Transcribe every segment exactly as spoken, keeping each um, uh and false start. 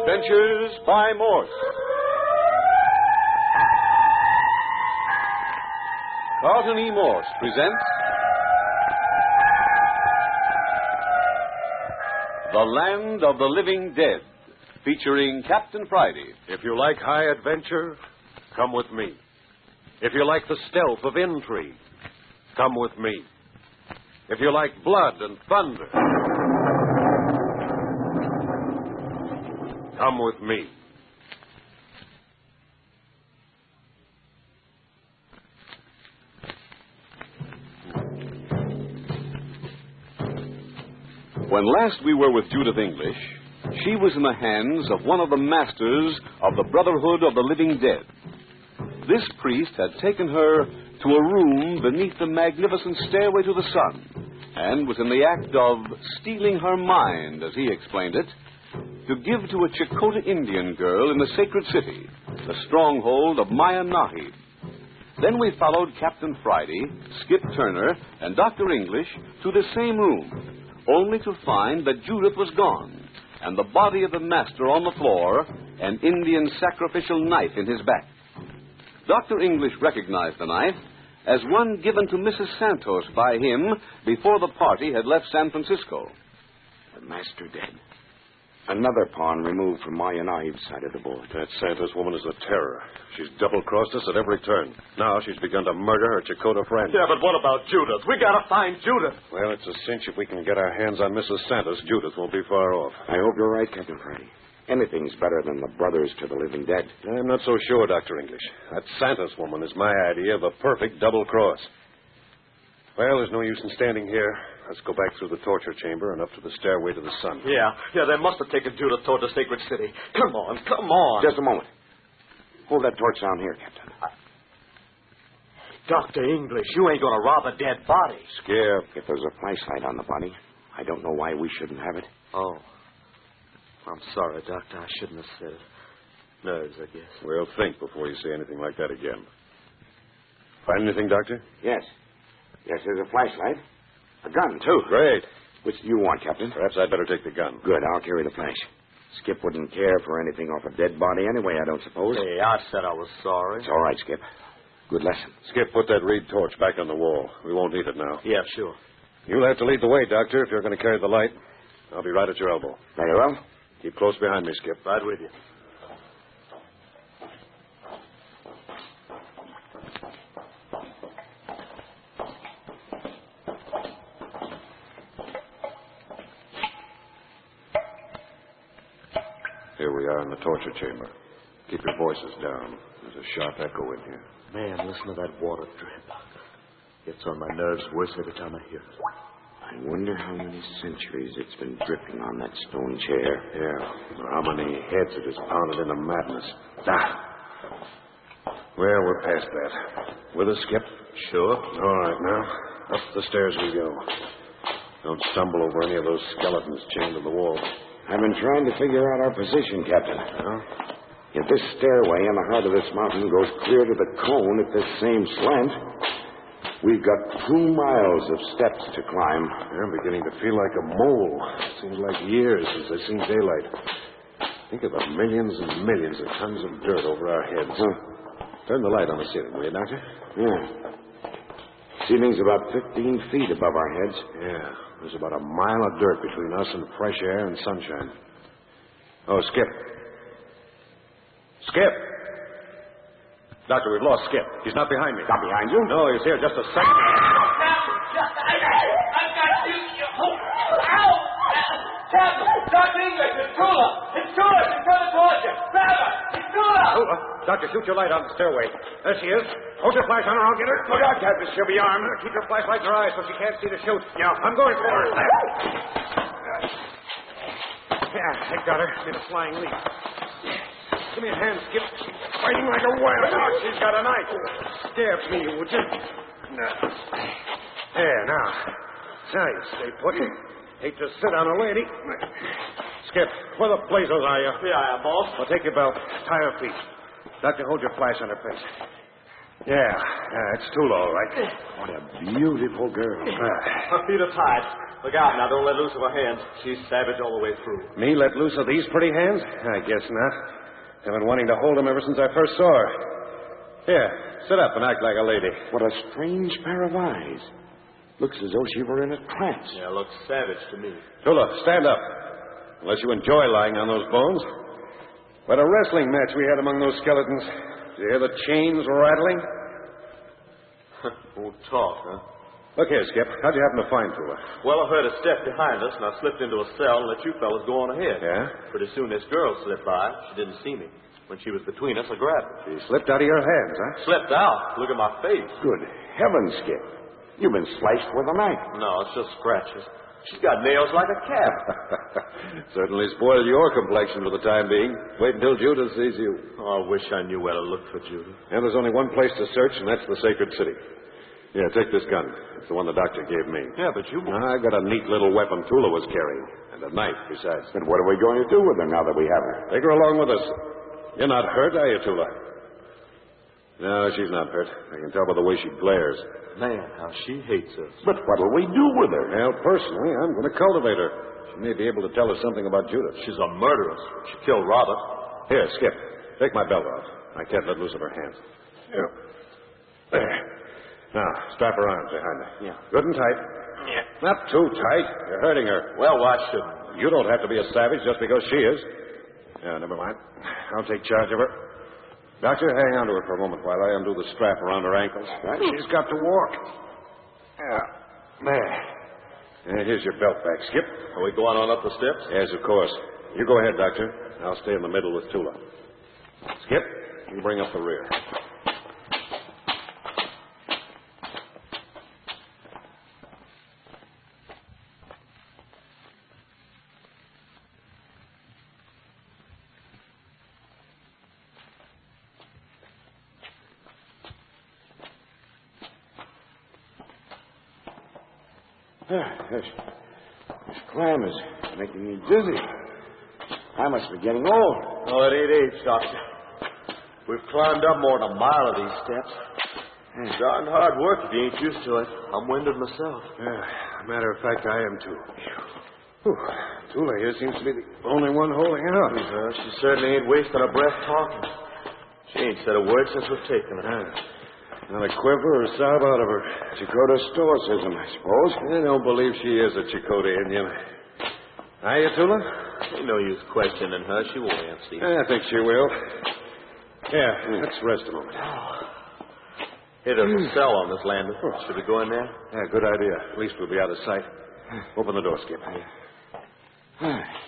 Adventures by Morse. Carlton E. Morse presents The Land of the Living Dead, featuring Captain Friday. If you like high adventure, come with me. If you like the stealth of intrigue, come with me. If you like blood and thunder, come with me. When last we were with Judith English, she was in the hands of one of the masters of the Brotherhood of the Living Dead. This priest had taken her to a room beneath the magnificent stairway to the sun and was in the act of stealing her mind, as he explained it, to give to a Chakota Indian girl in the sacred city, the stronghold of Maya Nahib. Then we followed Captain Friday, Skip Turner, and Doctor English to the same room, only to find that Judith was gone, and the body of the master on the floor, an Indian sacrificial knife in his back. Doctor English recognized the knife as one given to Missus Santos by him before the party had left San Francisco. The master dead. Another pawn removed from Maya Nahib's side of the board. That Santos woman is a terror. She's double-crossed us at every turn. Now she's begun to murder her Chakota friend. Yeah, but what about Judith? We gotta find Judith. Well, it's a cinch if we can get our hands on Missus Santos. Judith won't be far off. I hope you're right, Captain Friday. Anything's better than the brothers to the living dead. I'm not so sure, Doctor English. That Santos woman is my idea of a perfect double-cross. Well, there's no use in standing here. Let's go back through the torture chamber and up to the stairway to the sun. Yeah, yeah, they must have taken Judith toward the sacred city. Come on, come on. Just a moment. Hold that torch down here, Captain. I... Doctor English, you ain't gonna rob a dead body. Skip. If there's a flashlight on the body, I don't know why we shouldn't have it. Oh. I'm sorry, Doctor. I shouldn't have said it. Nerves, I guess. Well, think before you say anything like that again. Find anything, Doctor? Yes. Yes, there's a flashlight. A gun, too. Great. Which do you want, Captain? Perhaps I'd better take the gun. Good, I'll carry the flash. Skip wouldn't care for anything off a dead body anyway, I don't suppose. Hey, I said I was sorry. It's all right, Skip. Good lesson. Skip, put that reed torch back on the wall. We won't need it now. Yeah, sure. You'll have to lead the way, Doctor, if you're going to carry the light. I'll be right at your elbow. Very well. Keep close behind me, Skip. Right with you. Here we are in the torture chamber. Keep your voices down. There's a sharp echo in here. Man, listen to that water drip. Gets on my nerves worse every time I hear it. I wonder how many centuries it's been dripping on that stone chair. Yeah, or how many heads it has pounded into madness. Ah. Well, we're past that. With us, Skip? Sure. All right, now. Up the stairs we go. Don't stumble over any of those skeletons chained to the wall. I've been trying to figure out our position, Captain. Huh? If this stairway in the heart of this mountain goes clear to the cone at this same slant, we've got two miles of steps to climb. I'm beginning to feel like a mole. It seems like years since I've seen daylight. Think of the millions and millions of tons of dirt over our heads. Huh. Turn the light on the ceiling, will you, Doctor? Yeah. Ceiling's about fifteen feet above our heads. Yeah. There's about a mile of dirt between us and fresh air and sunshine. Oh, Skip. Skip! Doctor, we've lost Skip. He's not behind me. Not behind you? No, he's here just a second. I've got you. Ow! Captain, Doctor English, it's Tula. It's Tula. She's coming towards you. Grab her. It's Tula. Oh, uh, Doctor, shoot your light on the stairway. There she is. Hold your flash on her. I'll get her. Look out, Captain. She'll be armed. Keep your flashlight in her eyes so she can't see to shoot. Yeah, I'm going for her. Yeah, I got her. Made a flying leap. Give me a hand, Skip. She's fighting like a wild dog. She's got a knife. Stare at me, would you? There, now. Now you stay put. Hate to sit on a lady. Skip, where the blazes are you? Yeah, I am, boss. Well, take your belt. Tie her feet. Doctor, hold your flash on her face. Yeah, yeah, it's Tula, all right. What a beautiful girl. Ah. Her feet are tied. Look out now. Don't let loose of her hands. She's savage all the way through. Me let loose of these pretty hands? I guess not. I've been wanting to hold them ever since I first saw her. Here, sit up and act like a lady. What a strange pair of eyes. Looks as though she were in a trance. Yeah, looks savage to me. Tula, stand up. Unless you enjoy lying on those bones. What a wrestling match we had among those skeletons. Did you hear the chains rattling? Won't talk, huh? Look here, Skip. How'd you happen to find Tula? Well, I heard a step behind us, and I slipped into a cell and let you fellas go on ahead. Yeah? Pretty soon this girl slipped by. She didn't see me. When she was between us, I grabbed her. She slipped out of your hands, huh? Slipped out. Look at my face. Good heavens, Skip. You've been sliced with a knife. No, it's just scratches. She's got nails like a cat. Certainly spoiled your complexion for the time being. Wait until Judith sees you. Oh, I wish I knew where to look for Judith. And there's only one place to search, and that's the sacred city. Yeah, take this gun. It's the one the doctor gave me. Yeah, but you... I got a neat little weapon Tula was carrying, and a knife besides. But what are we going to do with her now that we have her? Take her along with us. You're not hurt, are you, Tula? No, she's not hurt. I can tell by the way she glares. Man, how she hates us. But what'll we do with her? Well, personally, I'm going to cultivate her. She may be able to tell us something about Judith. She's a murderess. She killed Robert. Here, Skip. Take my belt off. I can't let loose of her hands. Here. There. Now, strap her arms behind her. Yeah. Good and tight. Yeah. Not too tight. You're hurting her. Well, why shouldn't You don't have to be a savage just because she is. Yeah, never mind. I'll take charge of her. Doctor, hang on to her for a moment while I undo the strap around her ankles. Right? She's got to walk. Yeah. There. And here's your belt back, Skip. Are we going on up the steps? Yes, of course. You go ahead, Doctor. I'll stay in the middle with Tula. Skip, you bring up the rear. This, this climb is making me dizzy. I must be getting old. Oh, it ain't age, Doctor. We've climbed up more than a mile of these steps. It's darn hard work if you ain't used to it. I'm winded myself. Yeah, matter of fact, I am too. Whew. Tula here seems to be the only one holding out. Well, she certainly ain't wasting her breath talking. She ain't said a word since we've taken her. Ah. Not a quiver or sob out of her. Chakota stoicism, I suppose. I don't believe she is a Chakota Indian. Are you, Tula? Ain't no use questioning her. She won't answer you. I think she will. Yeah, let's rest a moment. Hey, there's a cell on this landing. Should we go in there? Yeah, good idea. At least we'll be out of sight. Open the door, Skip. All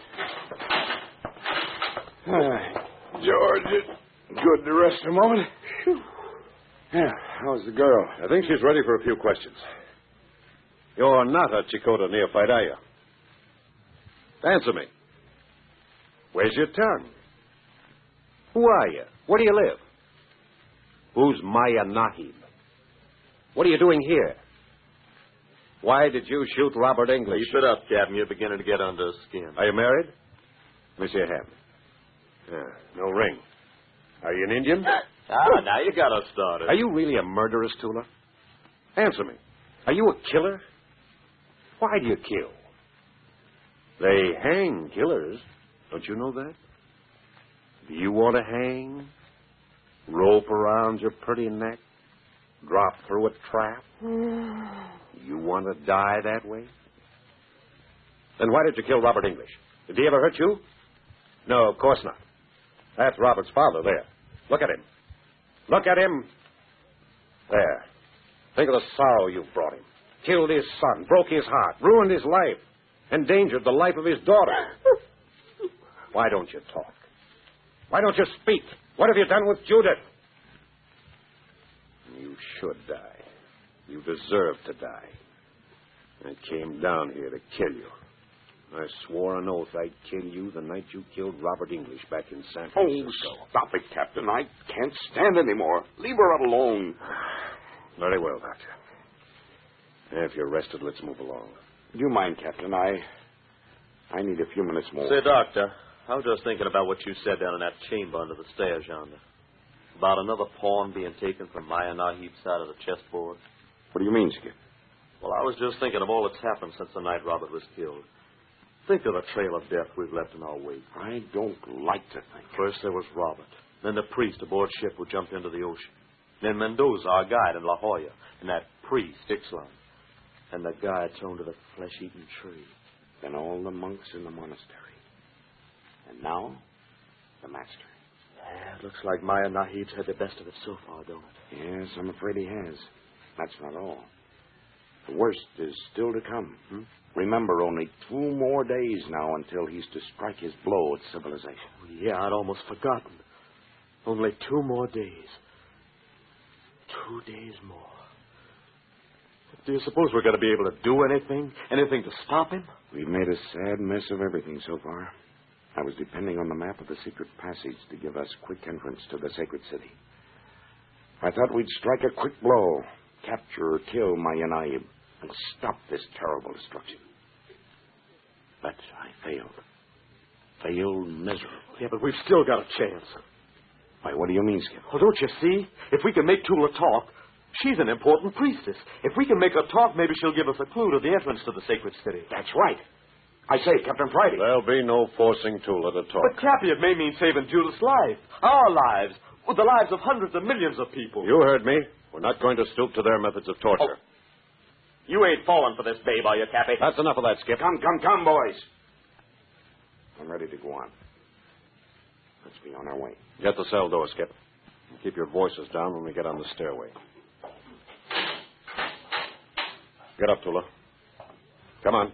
right. George, it's good to rest a moment. Whew. Yeah, how's the girl? I think she's ready for a few questions. You're not a Chakota neophyte, are you? Answer me. Where's your tongue? Who are you? Where do you live? Who's Maya Nahib? What are you doing here? Why did you shoot Robert English? Keep it up, Captain. You're beginning to get under his skin. Are you married? Let me see your hand. Yeah, no ring. Are you an Indian? Ah, now you got us started. Are you really a murderess, Tula? Answer me. Are you a killer? Why do you kill? They hang killers. Don't you know that? Do you want to hang? Rope around your pretty neck? Drop through a trap? You want to die that way? Then why did you kill Robert English? Did he ever hurt you? No, of course not. That's Robert's father there. Look at him. Look at him. There. Think of the sorrow you've brought him. Killed his son, broke his heart, ruined his life, endangered the life of his daughter. Why don't you talk? Why don't you speak? What have you done with Judith? You should die. You deserve to die. I came down here to kill you. I swore an oath I'd kill you the night you killed Robert English back in San Francisco. Oh, stop it, Captain. I can't stand anymore. Leave her alone. Very well, Doctor. If you're rested, let's move along. Do you mind, Captain? I... I need a few minutes more. Say, Doctor, I was just thinking about what you said down in that chamber under the stairs yonder. About another pawn being taken from Maya Nahib's side of the chessboard. What do you mean, Skip? Well, I was just thinking of all that's happened since the night Robert was killed. Think of the trail of death we've left in our wake. I don't like to think. First there was Robert. Then the priest aboard ship who jumped into the ocean. Then Mendoza, our guide in La Jolla. And that priest, Ixtlan. And the guide thrown to the flesh-eating tree. Then all the monks in the monastery. And now, the master. Yeah, it looks like Maya Nahib's had the best of it so far, don't it? Yes, I'm afraid he has. That's not all. The worst is still to come. Hmm? Remember, only two more days now until he's to strike his blow at civilization. Oh, yeah, I'd almost forgotten. Only two more days. Two days more. Do you suppose we're going to be able to do anything? Anything to stop him? We've made a sad mess of everything so far. I was depending on the map of the secret passage to give us quick entrance to the sacred city. I thought we'd strike a quick blow, capture or kill Maya Nahib, and stop this terrible destruction. But I failed. Failed miserably. Yeah, but we've still got a chance. Why, what do you mean, Skip? Well, don't you see? If we can make Tula talk, she's an important priestess. If we can make her talk, maybe she'll give us a clue to the entrance to the sacred city. That's right. I say, Captain Friday. There'll be no forcing Tula to talk. But, Cappy, it may mean saving Judith's life. Our lives. With the lives of hundreds of millions of people. You heard me. We're not going to stoop to their methods of torture. Oh. You ain't falling for this babe, are you, Cappy? That's enough of that, Skip. Come, come, come, boys. I'm ready to go on. Let's be on our way. Get the cell door, Skip. And keep your voices down when we get on the stairway. Get up, Tula. Come on.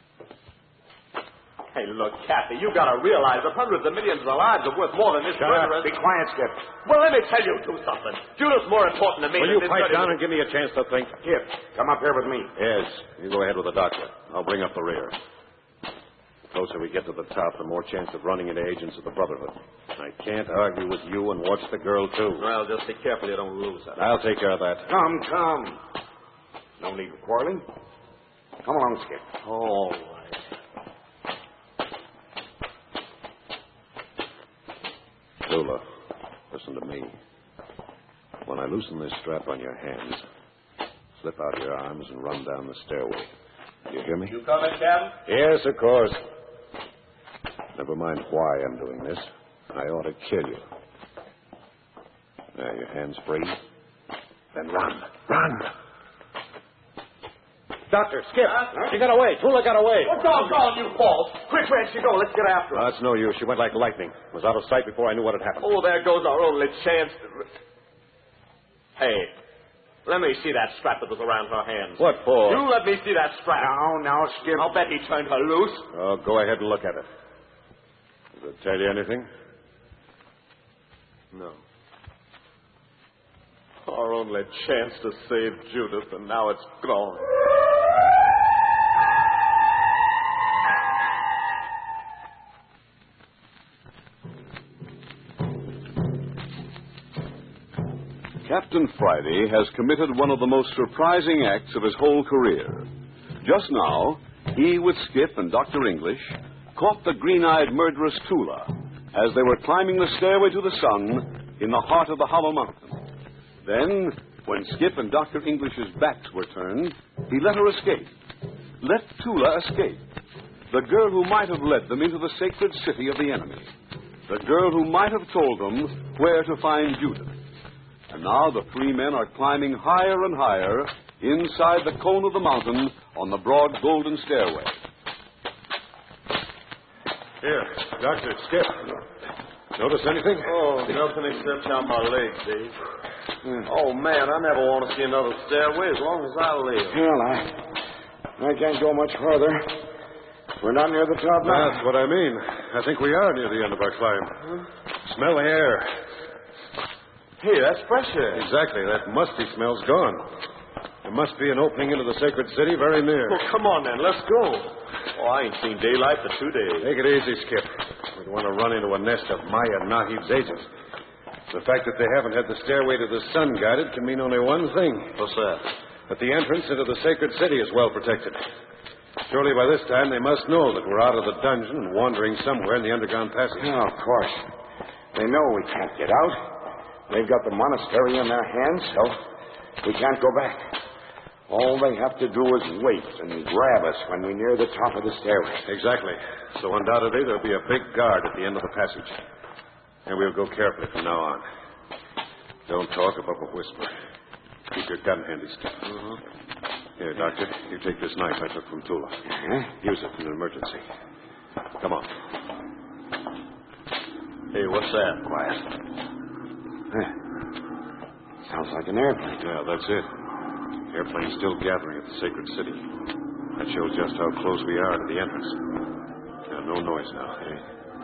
Hey, look, Cappy, you got to realize that hundreds of millions of lives are worth more than this murderess. Be quiet, Skip. Well, let me tell you two something. Judith's more important to me Will than you this pipe murder- down and give me a chance to think? Here, come up here with me. Yes. You go ahead with the doctor. I'll bring up the rear. The closer we get to the top, the more chance of running into agents of the Brotherhood. I can't argue with you and watch the girl, too. Well, just be careful you don't lose her. I'll take care of that. Come, come. No need for quarreling. Come along, Skip. All right. Tula, listen to me. When I loosen this strap on your hands, slip out your arms and run down the stairway. You hear me? You coming, Captain? Yes, of course. Never mind why I'm doing this. I ought to kill you. Now, your hands free. Then run. Run! Doctor, Skip! Huh? She got away! Tula got away! What's all gone, you false? Quick, where'd she go? Let's get after her. Oh, that's no use. She went like lightning. Was out of sight before I knew what had happened. Oh, there goes our only chance. To... Hey, let me see that strap that was around her hands. What for? You let me see that strap. Now, now, Skip. I'll bet he turned her loose. Oh, go ahead and look at it. Does it tell you anything? No. Our only chance to save Judith, and now it's gone. Captain Friday has committed one of the most surprising acts of his whole career. Just now, he with Skip and Doctor English caught the green-eyed murderess Tula as they were climbing the stairway to the sun in the heart of the Hollow Mountain. Then, when Skip and Doctor English's backs were turned, he let her escape. Let Tula escape. The girl who might have led them into the sacred city of the enemy. The girl who might have told them where to find Judith. And now the three men are climbing higher and higher inside the cone of the mountain on the broad golden stairway. Here, Doctor, Skip. Notice anything? Oh, nothing except how my legs, Dave. Mm. Oh, man, I never want to see another stairway as long as I live. Well, I, I can't go much further. We're not near the top now. That's what I mean. I think we are near the end of our climb. Huh? Smell the air. Hey, that's fresh air. Exactly. That musty smell's gone. There must be an opening into the sacred city very near. Well, come on, then. Let's go. Oh, I ain't seen daylight for two days. Take it easy, Skip. We don't want to run into a nest of Maya Nahib's agents. The fact that they haven't had the stairway to the sun guarded can mean only one thing. What's that? That the entrance into the sacred city is well protected. Surely by this time they must know that we're out of the dungeon and wandering somewhere in the underground passage. Oh, of course. They know we can't get out. They've got the monastery in their hands, so we can't go back. All they have to do is wait and grab us when we near the top of the stairway. Exactly. So undoubtedly there'll be a big guard at the end of the passage. And we'll go carefully from now on. Don't talk above a whisper. Keep your gun handy, Skip. Uh-huh. Here, Doctor, you take this knife I took from Tula. Uh-huh. Use it in an emergency. Come on. Hey, what's that? Quiet. Huh. Sounds like an airplane. Yeah, that's it. Airplane's still gathering at the sacred city. That shows just how close we are to the entrance. Now, no noise now, eh?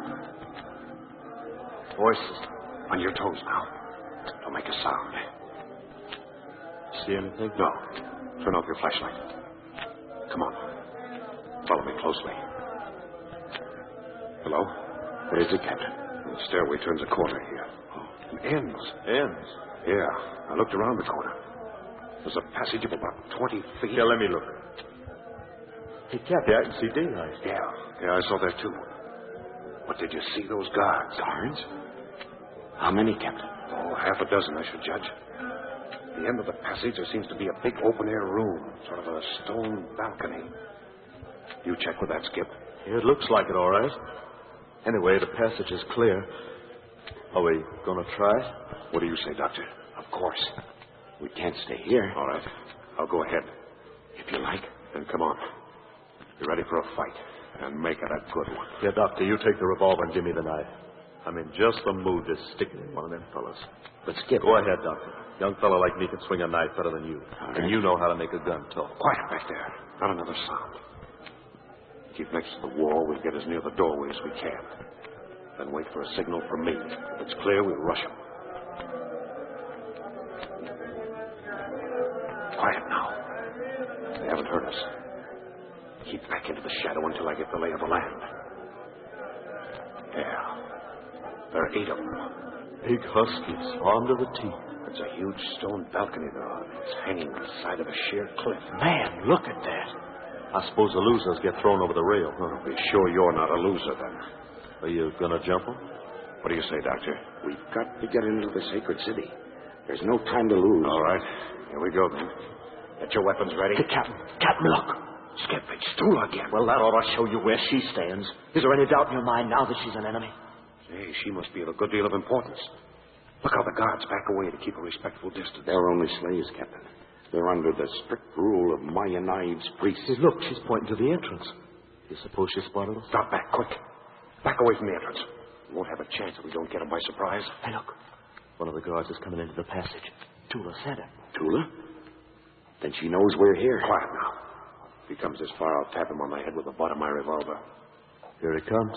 Voices. On your toes now. Don't make a sound. See anything? No. Turn off your flashlight. Come on. Follow me closely. Hello? What is it, Captain? The stairway turns a corner here. Oh, and ends. Ends. Yeah. I looked around the corner. There's a passage of about twenty feet. Yeah, let me look. Hey, Captain, I can see daylight. Yeah. Yeah, I saw that too. But did you see those guards? Guards? How many, Captain? Oh, half a dozen, I should judge. At the end of the passage, there seems to be a big open-air room, sort of a stone balcony. You check with that, Skip? Yeah, it looks like it, all right. Anyway, the passage is clear. Are we going to try it? What do you say, Doctor? Of course. We can't stay here. All right. I'll go ahead. If you like. Then come on. Be ready for a fight. And make it a good one. Yeah, Doctor, you take the revolver and give me the knife. I'm in just the mood to stick it in one of them fellas. But Skip... Go ahead, Doctor. Young fella like me can swing a knife better than you. All And right. you know how to make a gun talk. Quiet back there. Not another sound. Keep next to the wall. We'll get as near the doorway as we can. Then wait for a signal from me. If it's clear, we'll rush them. Quiet now. They haven't heard us. Keep back into the shadow until I get the lay of the land. Yeah. There are eight of them. Big huskies, armed to the teeth. There's a huge stone balcony they're on. It's hanging on the side of a sheer cliff. Man, look at that. I suppose the losers get thrown over the rail, huh? Be sure you're not a loser, then. Are you going to jump them? What do you say, Doctor? We've got to get into the sacred city. There's no time to lose. All right. Here we go, then. Get your weapons ready. Hey, Captain. Captain, look. Skip, it's Tula again. Well, that ought to show you where she stands. Is there any doubt in your mind now that she's an enemy? Hey, she must be of a good deal of importance. Look how the guards back away to keep a respectful distance. They're only slaves, Captain. They're under the strict rule of Maya Knives priests. Hey, look, she's pointing to the entrance. You suppose she spotted us? Drop back, quick. Back away from the entrance. We won't have a chance if we don't get them by surprise. Hey, look. One of the guards is coming into the passage. Tula said it. Tula? Then she knows we're here. Quiet now. If he comes this far, I'll tap him on the head with the butt of my revolver. Here he comes.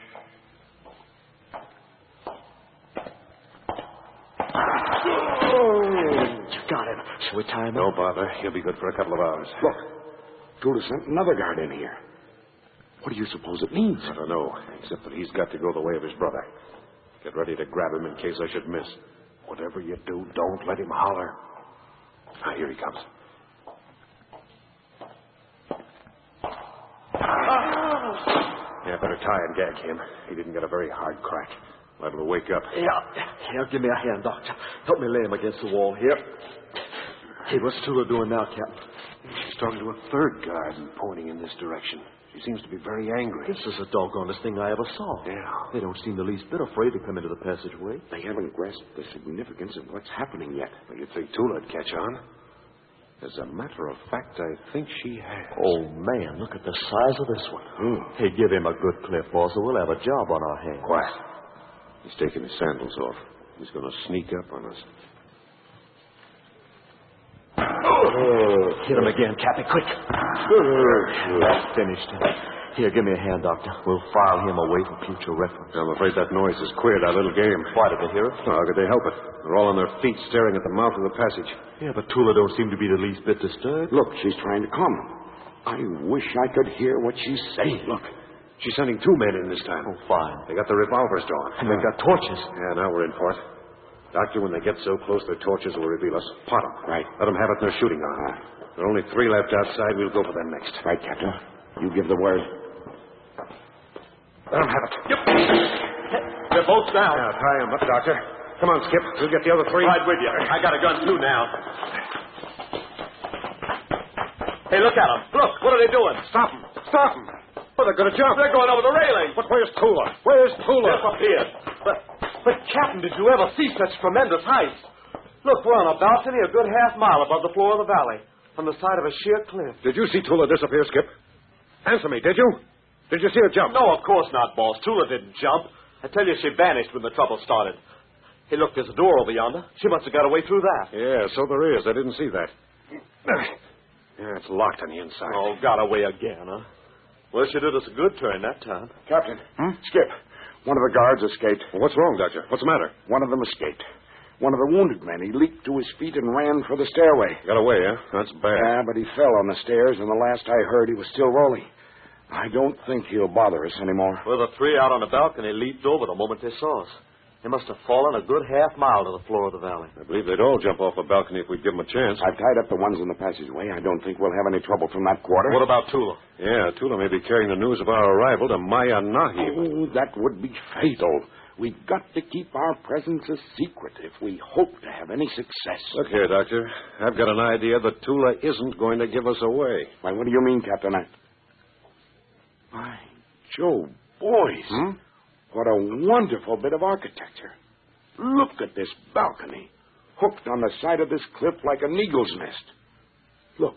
Oh, you got him. Shall we tie him No up? bother. He'll be good for a couple of hours. Look, Tula sent another guard in here. What do you suppose it means? I don't know, except that he's got to go the way of his brother. Get ready to grab him in case I should miss. Whatever you do, don't let him holler. Ah, here he comes. Yeah, better tie and gag him. He didn't get a very hard crack. Liable to wake up. Yeah. Here, give me a hand, Doctor. Help me lay him against the wall here. Hey, what's Tula doing now, Captain? She's talking to a third guard and pointing in this direction. She seems to be very angry. This is the doggonest thing I ever saw. Yeah. They don't seem the least bit afraid to come into the passageway. They haven't grasped the significance of what's happening yet. Well, you'd think Tula'd catch on. As a matter of fact, I think she has. Oh, man, look at the size of this one. Hmm. Hey, give him a good clip, boss, or we'll have a job on our hands. Quiet. He's taking his sandals off. He's going to sneak up on us. Oh, Hit him again, Cappy, quick. that finished him. Here, give me a hand, Doctor. We'll file him away for future reference. I'm afraid that noise has queered our little game. Why did they hear it? How could they help it? They're all on their feet, staring at the mouth of the passage. Yeah, but Tula don't seem to be the least bit disturbed. Look, she's trying to calm them. I wish I could hear what she's saying. Look, she's sending two men in this time. Oh, fine. They got their revolvers drawn. And they've got torches. Yeah, now we're in for it. Doctor, when they get so close, their torches will reveal us. Pot them. Right. Let them have it in their shooting on. Ah. There are only three left outside. We'll go for them next. Right, Captain. You give the word. Let them have it. Yep. They're both down. Now, tie them up, Doctor. Come on, Skip. We'll get the other three. Right with you. I got a gun, too, now. Hey, look at them. Look, what are they doing? Stop them. Stop them. Oh, they're going to jump. They're going over the railing. But where's Tula? Where's Tula? Disappeared. But, but, Captain, did you ever see such tremendous heights? Look, we're on a balcony a good half mile above the floor of the valley, on the side of a sheer cliff. Did you see Tula disappear, Skip? Answer me, did you? Did you see her jump? No, of course not, boss. Tula didn't jump. I tell you, she vanished when the trouble started. Hey, look, there's a door over yonder. She must have got away through that. Yeah, so there is. I didn't see that. Yeah, it's locked on the inside. Oh, got away again, huh? Well, she did us a good turn that time. Captain. Hmm? Skip. One of the guards escaped. Well, what's wrong, Doctor? What's the matter? One of them escaped. One of the wounded men. He leaped to his feet and ran for the stairway. Got away, huh? That's bad. Yeah, but he fell on the stairs, and the last I heard, he was still rolling. I don't think he'll bother us anymore. Well, the three out on the balcony leaped over the moment they saw us. They must have fallen a good half mile to the floor of the valley. I believe they'd all jump off the balcony if we'd give them a chance. I've tied up the ones in the passageway. I don't think we'll have any trouble from that quarter. What about Tula? Yeah, Tula may be carrying the news of our arrival to Maya Nahi. Oh, that would be fatal. We've got to keep our presence a secret if we hope to have any success. Look here, Doctor. I've got an idea that Tula isn't going to give us away. Why, what do you mean, Captain? I... My Joe, boys. Hmm? What a wonderful bit of architecture. Look at this balcony, hooked on the side of this cliff like an eagle's nest. Look.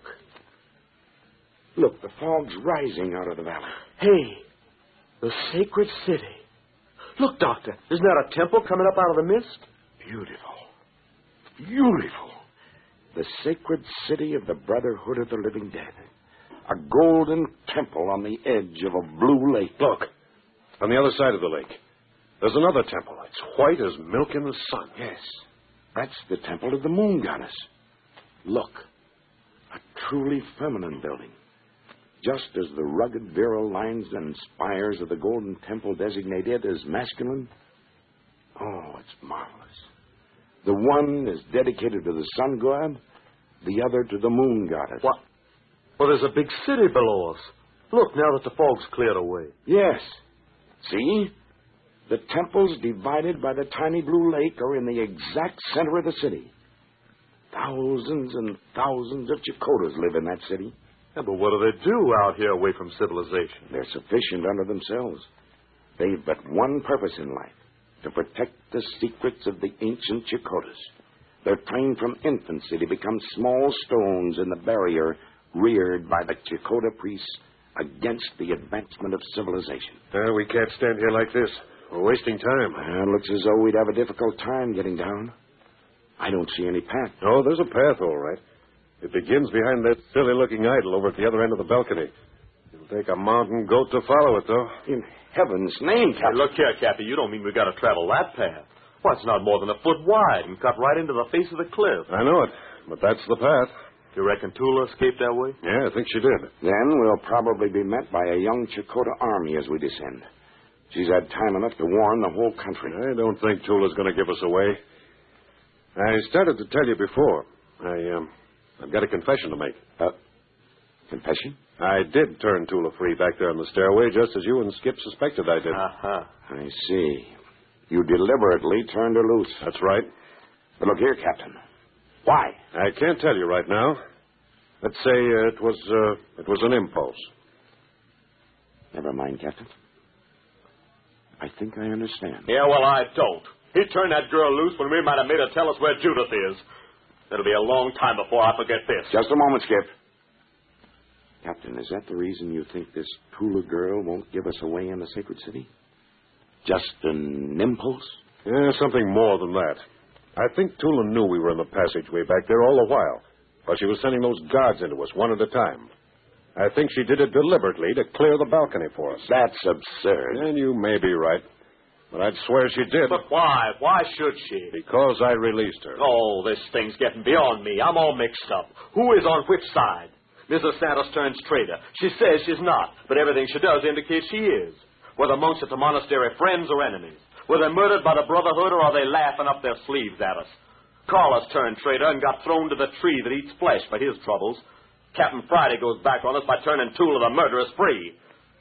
Look, the fog's rising out of the valley. Hey, the sacred city. Look, Doctor, isn't that a temple coming up out of the mist? Beautiful. Beautiful. The sacred city of the Brotherhood of the Living Dead. A golden temple on the edge of a blue lake. Look, on the other side of the lake, there's another temple. It's white as milk in the sun. Yes, that's the temple of the moon goddess. Look, a truly feminine building. Just as the rugged, virile lines and spires of the golden temple designate it as masculine. Oh, it's marvelous. The one is dedicated to the sun god, the other to the moon goddess. What? Well, there's a big city below us. Look, now that the fog's cleared away. Yes. See? The temples divided by the tiny blue lake are in the exact center of the city. Thousands and thousands of Chakotas live in that city. Yeah, but what do they do out here away from civilization? They're sufficient unto themselves. They've but one purpose in life, to protect the secrets of the ancient Chakotas. They're trained from infancy to become small stones in the barrier reared by the Chakota priests against the advancement of civilization. Uh, we can't stand here like this. We're wasting time. Well, it looks as though we'd have a difficult time getting down. I don't see any path. Oh, there's a path, all right. It begins behind that silly-looking idol over at the other end of the balcony. It'll take a mountain goat to follow it, though. In heaven's name, Hey, Captain. look here, Cappy. You don't mean we've got to travel that path. Well, it's not more than a foot wide and cut right into the face of the cliff. I know it, but that's the path. You reckon Tula escaped that way? Yeah, I think she did. Then we'll probably be met by a young Chakota army as we descend. She's had time enough to warn the whole country. I don't think Tula's going to give us away. I started to tell you before. I, um, I've got a confession to make. Uh, confession? I did turn Tula free back there on the stairway, just as you and Skip suspected I did. Uh-huh. I see. You deliberately turned her loose. That's right. But look here, Captain. Why? I can't tell you right now. Let's say uh, it was uh, it was an impulse. Never mind, Captain. I think I understand. Yeah, well, I don't. He turned that girl loose when we might have made her tell us where Judith is. It'll be a long time before I forget this. Just a moment, Skip. Captain, is that the reason you think this Tula girl won't give us away in the sacred city? Just an impulse? Yeah, something more than that. I think Tula knew we were in the passageway back there all the while, but she was sending those guards into us one at a time. I think she did it deliberately to clear the balcony for us. That's absurd. And you may be right, but I'd swear she did. But why? Why should she? Because I released her. Oh, this thing's getting beyond me. I'm all mixed up. Who is on which side? Missus Santos turns traitor. She says she's not, but everything she does indicates she is. Were the monks at the monastery friends or enemies? Were they murdered by the Brotherhood, or are they laughing up their sleeves at us? Carlos turned traitor and got thrown to the tree that eats flesh for his troubles. Captain Friday goes back on us by turning Tula the murderess free.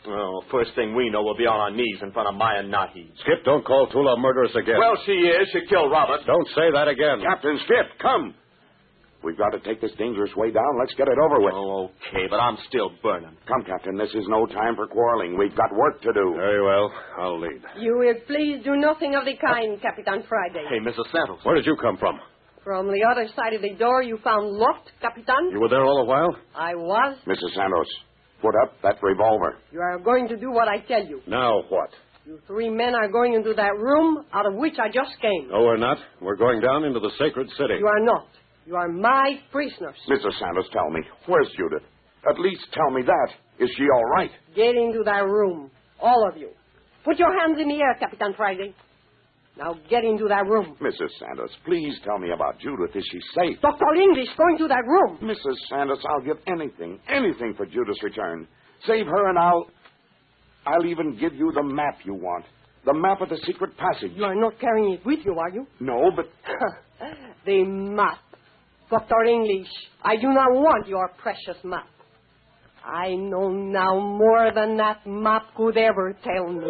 Oh, first thing we know, we'll be on our knees in front of Maya Nahi. Skip, don't call Tula murderous again. Well, she is. She killed Robert. Don't say that again. Captain Skip, come. We've got to take this dangerous way down. Let's get it over with. Oh, okay, but I'm still burning. Come, Captain. This is no time for quarreling. We've got work to do. Very well. I'll lead. You will please do nothing of the kind, Capitan Friday. Hey, Missus Santos. Where did you come from? From the other side of the door you found locked, Capitan? You were there all the while? I was. Missus Santos, put up that revolver. You are going to do what I tell you. Now what? You three men are going into that room out of which I just came. No, we're not. We're going down into the sacred city. You are not. You are my prisoners. Missus Santos, tell me, where's Judith? At least tell me that. Is she all right? Get into that room, all of you. Put your hands in the air, Capitan Friday. Now get into that room. Missus Santos, please tell me about Judith. Is she safe? Doctor English, go into that room. Missus Santos, I'll give anything, anything for Judith's return. Save her and I'll... I'll even give you the map you want. The map of the secret passage. You are not carrying it with you, are you? No, but... The map. Doctor English, I do not want your precious map. I know now more than that map could ever tell me.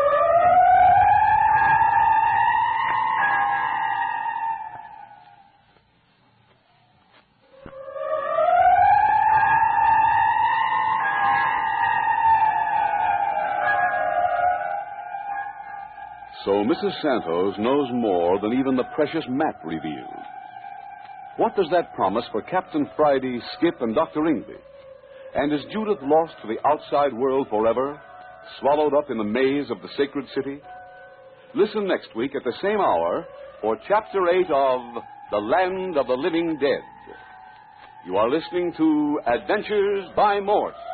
So Missus Santos knows more than even the precious map revealed. What does that promise for Captain Friday, Skip, and Doctor English? And is Judith lost to the outside world forever, swallowed up in the maze of the sacred city? Listen next week at the same hour for Chapter eight of The Land of the Living Dead. You are listening to Adventures by Morse.